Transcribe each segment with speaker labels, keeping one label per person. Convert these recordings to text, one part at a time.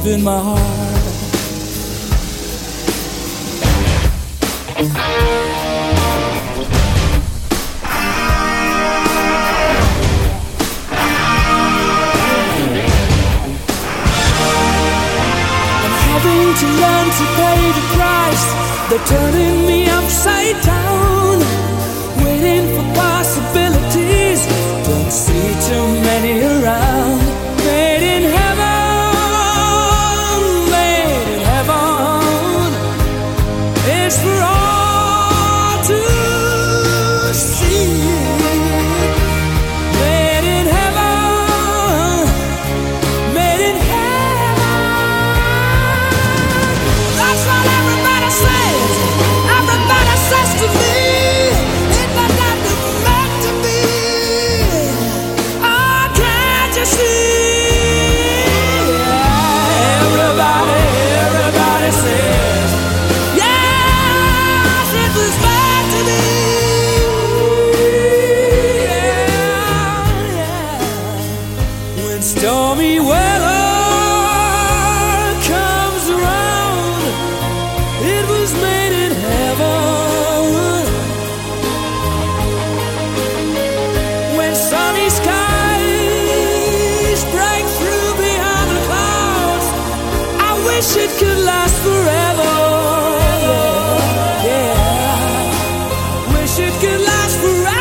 Speaker 1: deep in my heart. I'm having to learn to pay the price. They're turning me upside down, waiting for possibilities. Don't see too many around. Made in heaven, made in heaven. It's for all to see. Made in heaven, made in heaven. That's what everybody says. Everybody says to me. Stormy weather comes around, it was made in heaven. When sunny skies break through behind the clouds, I wish it could last forever. Yeah, wish it could last forever.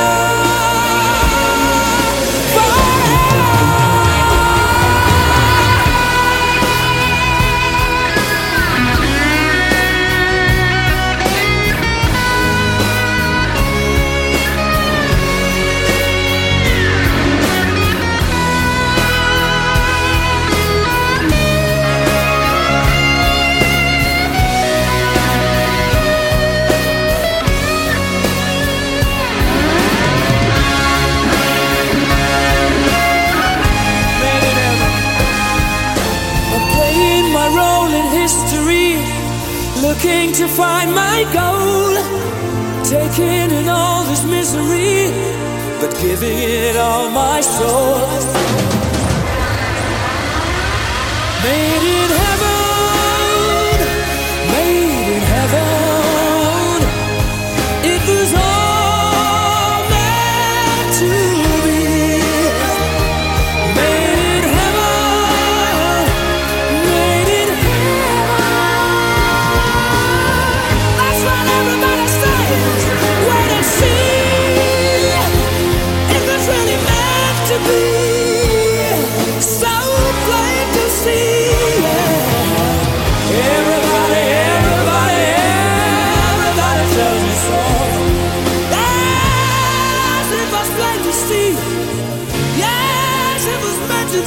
Speaker 1: Looking to find my goal, taking in all this misery, but giving it all my soul. Made in heaven, made in heaven. It was all meant to be. Made in heaven, made in heaven. Everybody says, wait and see. It was really meant to be. So plain to see. Everybody, everybody, everybody tells me so. Yes, it was plain to see. Yes, it was meant to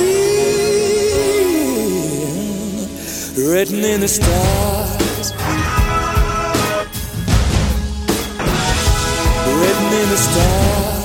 Speaker 1: be. Written in the stars, written in the stars.